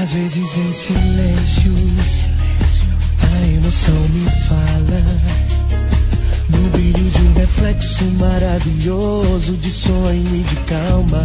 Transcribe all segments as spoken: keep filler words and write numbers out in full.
Às vezes em silêncios a emoção me fala, no brilho de um reflexo maravilhoso de sonho e de calma.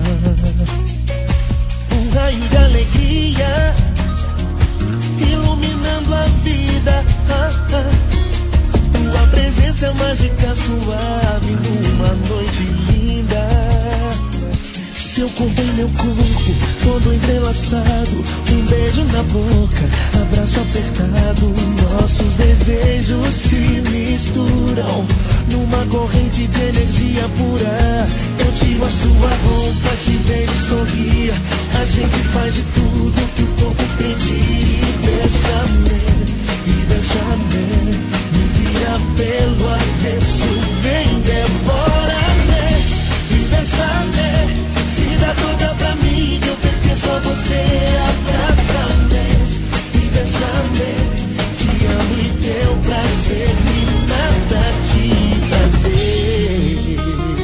Um raio de alegria iluminando a vida. ah, ah. Tua presença é mágica, suave numa noite linda. Seu corpo em meu corpo, todo entrelaçado. Um beijo na boca, abraço apertado. Nossos desejos se misturam numa corrente de energia pura. Eu tiro a sua roupa, te vejo sorrir. A gente faz de tudo que o corpo pedir. E beija-me, e beija-me, me vira pelo avesso. Vem, devora-me, e beija-me. Se dá toda pra mim, que eu pertenço a você. Abraça-me e beija-me. Te amo e teu prazer me mata de prazer.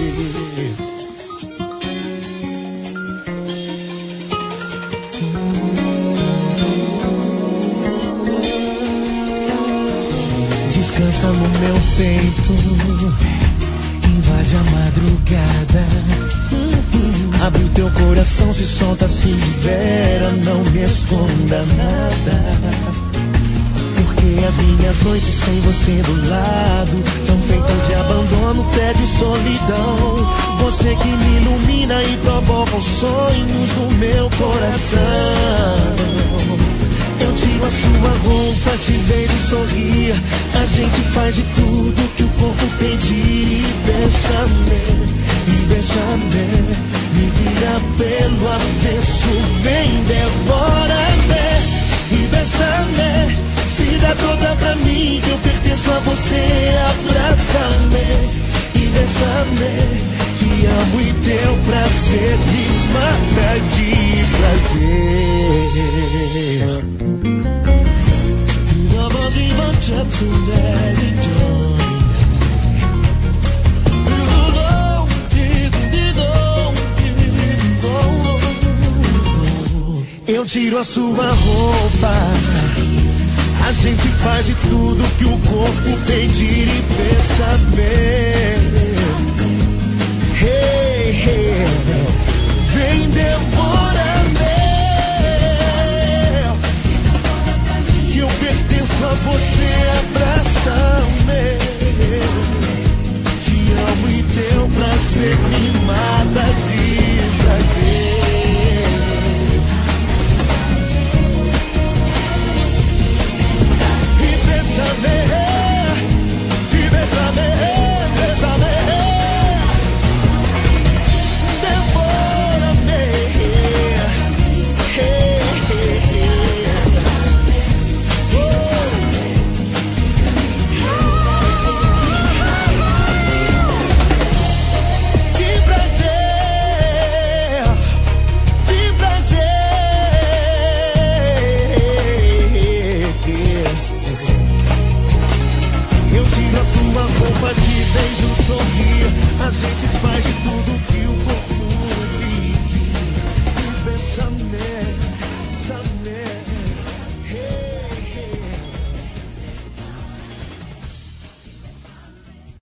Descansa no meu peito, invade a madrugada. Abre o teu coração, se solta, se libera. Não me esconda nada, porque as minhas noites sem você do lado são feitas de abandono, tédio e solidão. Você que me ilumina e provoca os sonhos do meu coração. Eu tiro a sua roupa, te vejo sorrir. A gente faz de tudo que o corpo pedir. E beija-me, e beija-me, me vira pelo avesso. Vem, devora-me e beija-me. Se dá toda pra mim, que eu pertenço a você. Abraça-me e beija-me. Te amo e teu prazer me mata de prazer. Eu tiro a sua roupa, a gente faz de tudo que o corpo pedir. E beija-me, hey, hey. Vem, devora-me, que eu pertenço a você. Abraça-me, te amo e teu prazer me mata de prazer. Bésame, y bésame, bésame, devórame, hey, hey, hey. De prazer, de prazer. Eu tiro a tua roupa, te vejo sorrir. A gente faz